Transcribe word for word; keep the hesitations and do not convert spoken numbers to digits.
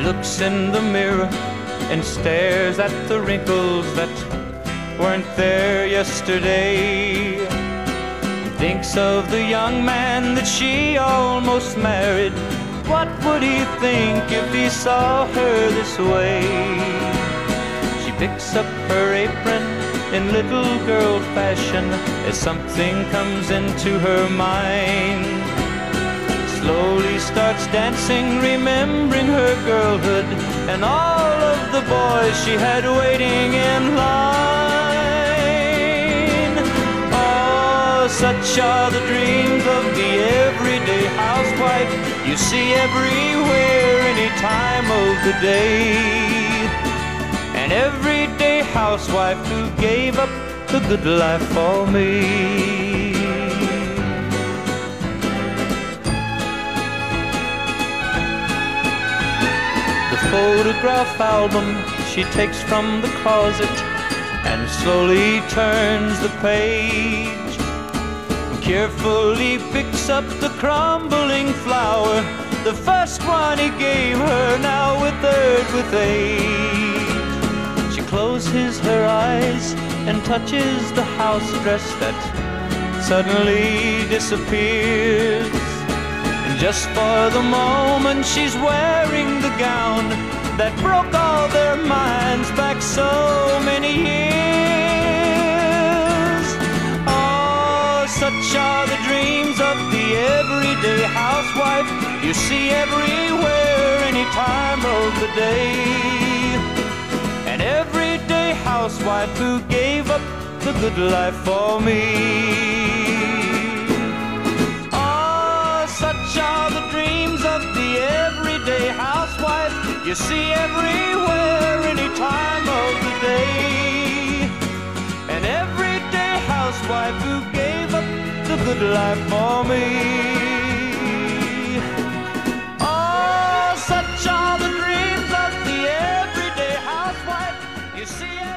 looks in the mirror and stares at the wrinkles that weren't there yesterday. Thinks of the young man that she almost married. What would he think if he saw her this way? She picks up her apron in little girl fashion as something comes into her mind. Slowly starts dancing, remembering her girlhood and all of the boys she had waiting in line. Oh, such are the dreams of the everyday housewife you see everywhere, any time of the day. An everyday housewife who gave up the good life for me. Photograph album she takes from the closet and slowly turns the page. Carefully picks up the crumbling flower, the first one he gave her, now withered with age. She closes her eyes and touches the house dress that suddenly disappears. Just for the moment she's wearing the gown that broke all their minds back so many years. Oh, such are the dreams of the everyday housewife you see everywhere, any time of the day. An everyday housewife who gave up the good life for me. Such are the dreams of the everyday housewife you see everywhere, any time of the day. An everyday housewife who gave up the good life for me. Oh, such are the dreams of the everyday housewife you see